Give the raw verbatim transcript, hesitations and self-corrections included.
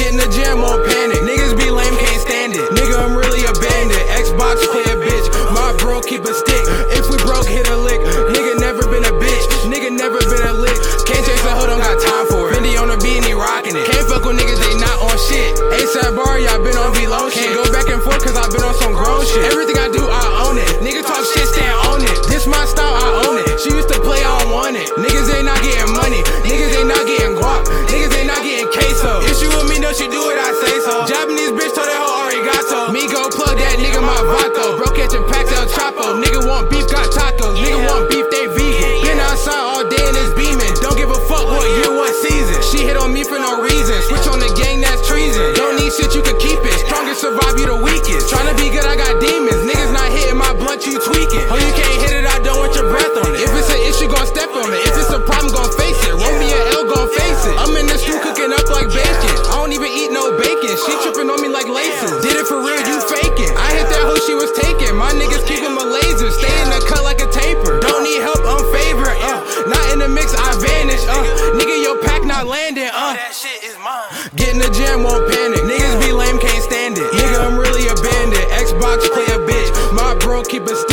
Get in the jam, won't panic. Niggas be lame, can't stand it. Nigga, I'm really a bandit. Xbox play a bitch. My bro keep a stick. If we broke, hit a lick. Nigga never been a bitch. Nigga never been a lick. Can't chase a hoe, don't got time for it. Fendi on the beat and he rockin' it. Can't fuck with niggas, they not on shit. ASAP bar, y'all been on V-Low shit. Can't go back and forth cause I been on some grown shit. Everything I do, I own it. Nigga talk shit, stand on it. This my style, I own it. She used to play, I don't want it. Niggas ain't not getting money. Niggas ain't not getting guap. Niggas ain't not getting queso. If she with me, no, she do it, I say so. Japanese bitch told that hoe arigato. Me go plug that nigga my vato. Bro catching packs El Chapo. Nigga want beef, got tacos. Nigga want beef, they vegan. Been outside all day and it's beaming. Don't give a fuck what year, what season. She hit on me for no reason. Switch on the gang, that's treason. Don't need shit, you can keep it. Strongest survive, you the weakest. Tryna be good, I got demons. Niggas not hitting my blunt, you tweaking. Oh, you can't hit it, I don't want your breath on it. If it's an issue, gon' step on it. If it's a problem, gon' face it. Romeo and L gon' face it. I'm in the stew cooking up like bacon. I don't even eat no bacon. She tripping on me like laces. Did it for real, you faking. I hit that hoe she was taking. My niggas keep them a laser. Stay in the cut like a taper. Don't need help, I'm favorite. Uh, not in the mix, I vanish. Uh, nigga, your pack not landing. Uh, that shit is mine. Get in the jam, won't panic. Niggas be lame, can't stand it. Nigga, I'm really a bandit. Xbox play a bitch. My bro keep a